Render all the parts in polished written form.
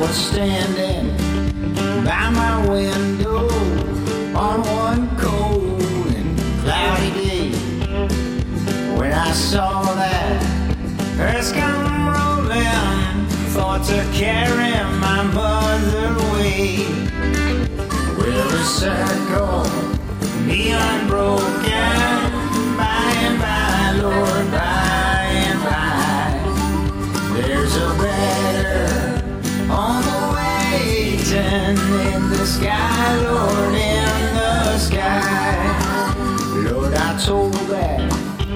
was standing by my window on one cold and cloudy day when I saw that earth come rolling, thought to carry my mother away. Will the circle be unbroken by and by, Lord, by and by? There's a better on the waiting in the sky, Lord, in the sky. Lord, I told that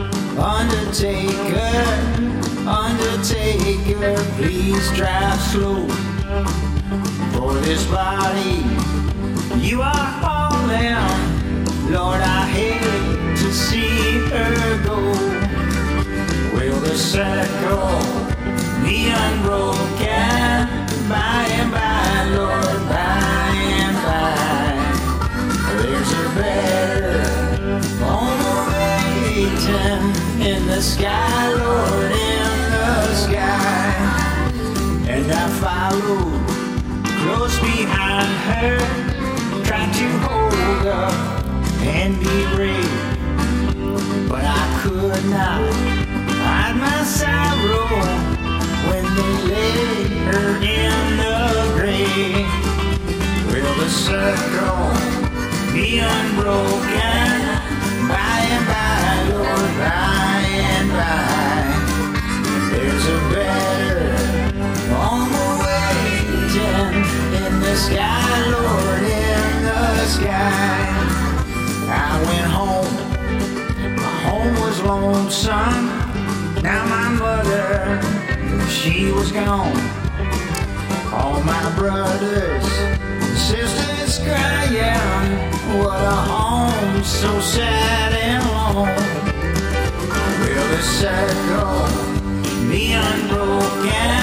undertaker, please drive slow, for this body you are hauling, Lord, I hate to see her go. Will the circle be unbroken by and by, Lord, by and by? There's a better on the waiting in the sky, Lord, in the sky. And I followed close behind her, tried to hold up and be brave, but I could not hide my sorrow when they laid her in the grave. Will the circle be unbroken by and by, Lord, by and by? There's a better on the waiting in the sky, Lord, in the sky. I went home, my home was lonesome. Now my mother, she was gone. All my brothers and sisters crying, what a home so sad and lone. Will the circle be unbroken